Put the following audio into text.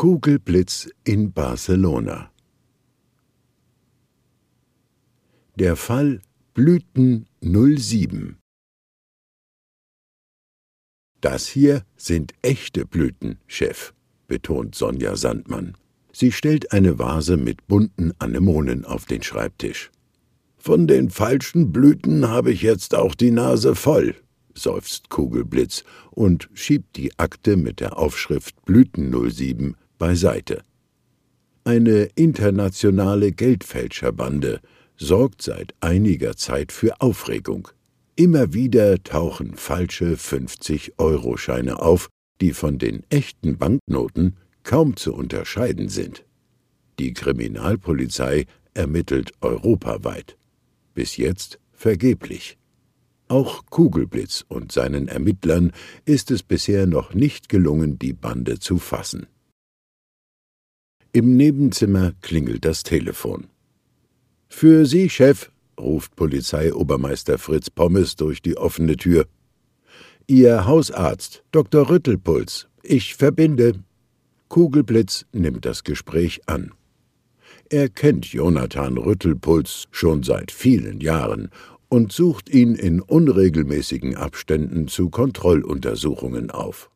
Kugelblitz in Barcelona. Der Fall Blüten 07. Das hier sind echte Blüten, Chef, betont Sonja Sandmann. Sie stellt eine Vase mit bunten Anemonen auf den Schreibtisch. »Von den falschen Blüten habe ich jetzt auch die Nase voll«, seufzt Kugelblitz und schiebt die Akte mit der Aufschrift Blüten 07 beiseite. Eine internationale Geldfälscherbande sorgt seit einiger Zeit für Aufregung. Immer wieder tauchen falsche 50-Euro-Scheine auf, die von den echten Banknoten kaum zu unterscheiden sind. Die Kriminalpolizei ermittelt europaweit. Bis jetzt vergeblich. Auch Kugelblitz und seinen Ermittlern ist es bisher noch nicht gelungen, die Bande zu fassen. Im Nebenzimmer klingelt das Telefon. »Für Sie, Chef«, ruft Polizeiobermeister Fritz Pommes durch die offene Tür. »Ihr Hausarzt, Dr. Rüttelpuls, ich verbinde.« Kugelblitz nimmt das Gespräch an. Er kennt Jonathan Rüttelpuls schon seit vielen Jahren und sucht ihn in unregelmäßigen Abständen zu Kontrolluntersuchungen auf.